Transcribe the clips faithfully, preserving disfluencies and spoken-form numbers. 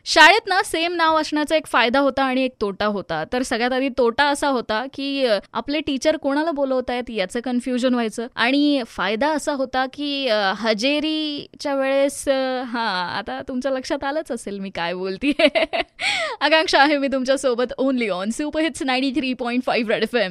शाळेत ना सेम नाव असण्याचा एक फायदा होता आणि एक तोटा होता. तर सगळ्यात आधी तोटा असा होता की अ, आपले टीचर कोणाला बोलवतायत याचं कन्फ्युजन व्हायचं आणि फायदा असा होता की अ, हजेरीच्या वेळेस अ, हा आता तुमच्या लक्षात आलंच असेल मी काय बोलतीये. आकांक्षा आहे मी तुमच्या सोबत only on super hits ninety three point five Red F M.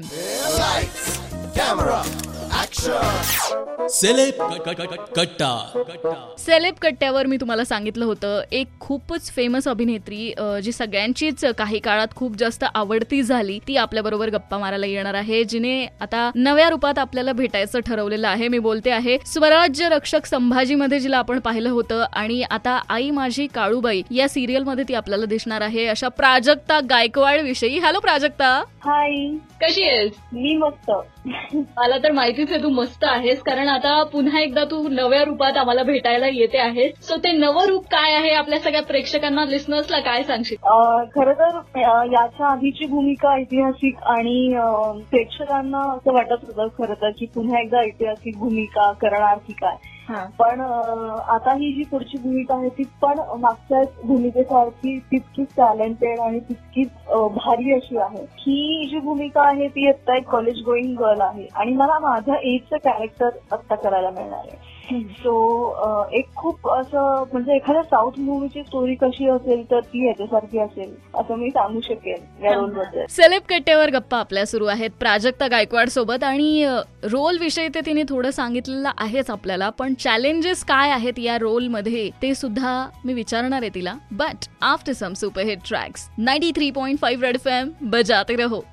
Celeb कट्टा. सेलेब कट्ट्यावर मी तुम्हाला सांगितलं होतं एक खूपच फेमस अभिनेत्री अ, जी सगळ्यांचीच काही काळात खूप जास्त आवडती झाली ती आपल्या बरोबर गप्पा मारायला येणार आहे, जिने आता नव्या रूपात आपल्याला भेटायचं ठरवलेलं आहे. मी बोलते आहे स्वराज्य रक्षक संभाजी मध्ये जिला आपण पाहिलं होतं आणि आता आई माझी काळूबाई या सिरियल मध्ये ती आपल्याला दिसणार आहे अशा प्राजक्ता गायकवाड विषयी. हॅलो प्राजक्ता. हाय, कशी आहेस? मी मस्त. मला तर माहितीच आहे तू मस्त आहेस, कारण आता पुन्हा एकदा तू नव्या रूपात आम्हाला भेटायला येते आहेस. सो ते नवं रूप काय आहे आपल्या सगळ्या प्रेक्षकांना, लिस्नर्सला काय सांगशील? खरं तर अ, याच्या आधीची भूमिका ऐतिहासिक आणि अ, प्रेक्षकांना असं वाटत होतं खरं तर की पुन्हा एकदा ऐतिहासिक भूमिका करणार की काय. पण अ, आता ही जी पुढची भूमिका आहे ती पण मागच्या भूमिकेसारखी तितकीच टॅलेंटेड आणि तितकीच अ, भारी अशी आहे. ही जी भूमिका आहे ती आता एक कॉलेज गोईंग गर्ल आहे आणि मला माझ्या एजचं कॅरेक्टर आता करायला मिळणार आहे. सो एक खूप असं म्हणजे एखाद्या साऊथ मूवीची स्टोरी कशी असेल तर ती ह्याच्यासारखी असेल असं मी सांगू शकेन या रोलबद्दल. सेलेब कट्ट्यावर गप्पा आपल्या सुरू आहेत प्राजक्ता गायकवाड सोबत आणि रोल विषयी ते तिने थोडं सांगितलेलं आहेच आपल्याला, पण चॅलेंजेस काय आहेत या रोल मध्ये ते सुद्धा मी विचारणार आहे तिला. But after some super hit tracks ninety three point five Red F M बजाते रहो.